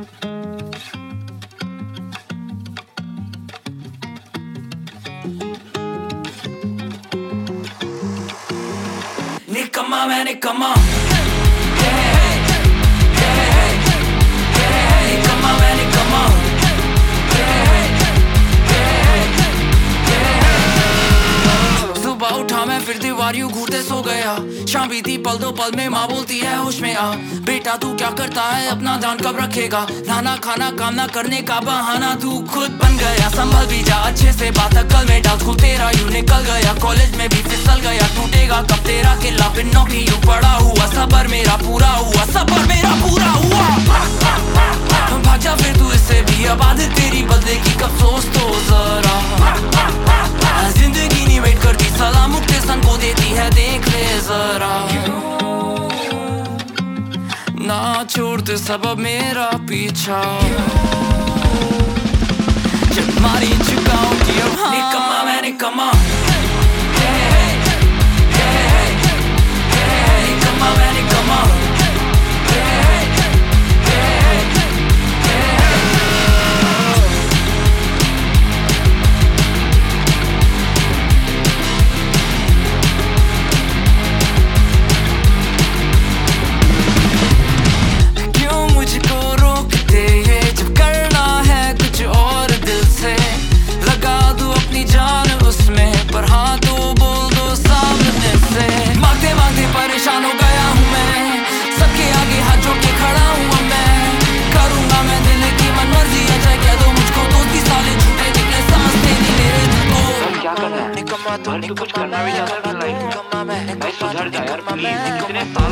निकम्मा मैं निकम्मा, निकम्मा मैं निकम्मा, सुबह उठा मैं फिर दीवारियों घूरते सो गया। शाम बीती पल दो पल में माँ बोलती है होश में आ, बेटा तू क्या करता है अपना ध्यान कब रखेगा। नाना खाना काम ना करने का बहाना तू खुद बन गया। संभल भी जा अच्छे से बात कल में डाल, स्कूल तेरा यूं निकल गया, कॉलेज में भी फिसल गया। टूटेगा कब तेरा किला, फिर नौकरी यूं पड़ा हुआ। सबर मेरा पूरा हुआ, सबर मेरा पूरा हुआ। भाग जा फिर तू इससे भी, अब आदत तेरी बदलेगी कब सोच तो जरा। जिंदगी नहीं वेट करती, सलाम मुक्ते सन को देती है, देख ले जरा। ना छोड़ते सबब मेरा पीछा, जब मारी चुकाऊं कि अब निकम्मा मैं निकम्मा, निकम्मा मैं निकम्मा। परेशान हो गया हूँ मैं, सबके आगे हाथ जोड़ के खड़ा हूँ मैं। करूँगा मैं दिल की मनमर्जी, चाहे कह दो मुझको दोस्त की साले झूठे निकले, समझते नहीं मेरे दिल को। क्या करना है? निकम्मा तू कुछ करना भी चाहता है लाइफ में, भाई सुधर जा यार प्लीज।